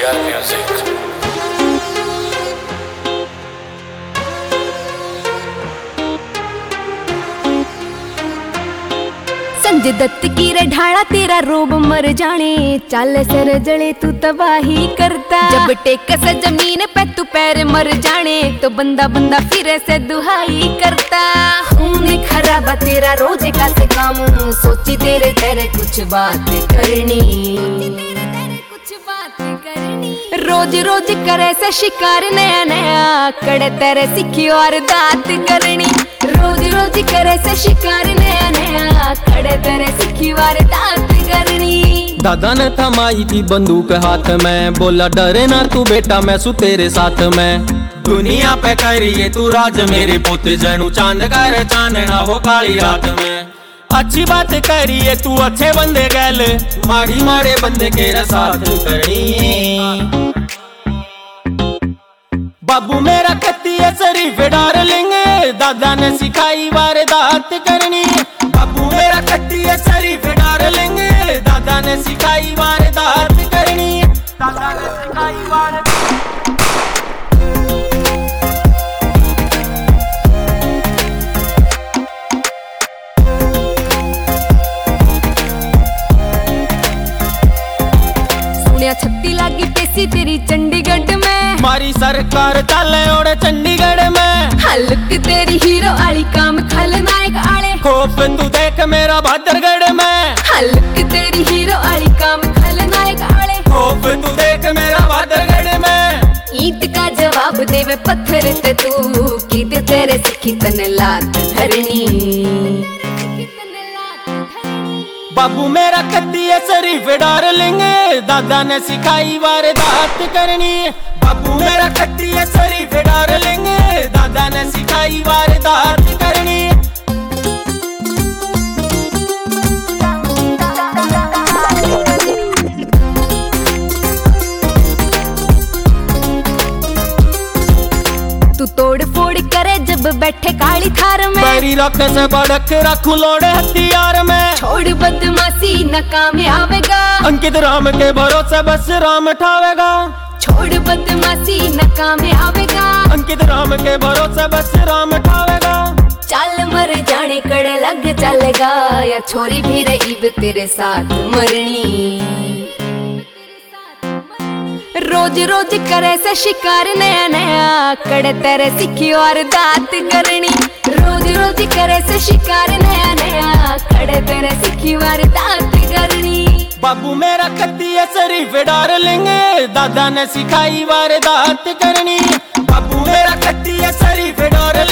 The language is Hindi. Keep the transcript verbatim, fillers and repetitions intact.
R music. संजय दत्त की रे ढाला तेरा रोब मर जाने, चाल सर जले तू तबाही करता। जब टेक से जमीन पे तू पैर मर जाने, तो बंदा बंदा फिर से दुहाई करता। खून खराबा तेरा रोज का से काम, सोची तेरे तेरे कुछ बात करनी, रोज रोज करे से शिकार नया नया, कड़े तेरे सीखी और दात करनी। रोज रोज करे से शिकार नया नया, कड़े तेरे सीखी और दात करनी। दादा ने थमाई थी बंदूक हाथ में, बोला डरे ना तू बेटा मैं सू तेरे साथ में। दुनिया पे करिए तू राज मेरे पुत्र, जनू चांद कर चांदना हो काली रात में। अच्छी बात करिए तू अच्छे बंदे गैल, माड़ी मारे बंदे के साथ करनी। बाबू मेरा कत्ती है शरीफ डार्लिंग, दादा ने सिखाई वारदात करनी। बाबू मेरा कत्ती है शरीफ डार्लिंग, दादा ने सिखाई वारदात करनी। दादा ने सिखाई वारदात। छत्ती लागी पेशी तेरी चंडीगढ़ में, मारी सरकार चले ओड़े चंडीगढ़ में। हल्क तेरी हीरो आली काम खलनायक आले, खौफ तू देख मेरा भादरगढ़ में। हल्क तेरी हीरो आली काम खलनायक आले, खौफ तू देख मेरा भादरगढ़ में। ईंट का जवाब देवे पत्थर ते तू, कीद तेरे सिखी तन लात धरनी। बाबू मेरा कत्ती है शरीफ डार्लिंग, दादा ने सिखाई वारदात करनी। बाबू मेरा कत्ती है शरीफ डार्लिंग, दादा ने सिखाई वारदात करनी। तू तोड़ फोड़ करे जब बैठे काली थार में, बैरी रख से बड़क रखू लोड़े हथियार में। छोड़ बदमाशी न काम आवेगा, अंकित राम के भरोसे बस राम ठावेगा। छोड़ बदमाशी न काम आवेगा, अंकित राम के भरोसे बस राम ठावेगा। चल मर जाने कड़े लग चलेगा, या छोरी भी रही तेरे साथ मरनी। रोज रोज करे से शिकार नया नया, कड़े तेरे सीखी और दात करनी। रोज रोज करे से शिकार नया नया, कड़े तेरे सीखी और दात करनी। बाबू मेरा कत्ती है शरीफ डार्लिंग, दादा ने सिखाई वारदात करनी। बाबू मेरा कत्ती है शरीफ डार्लिंग।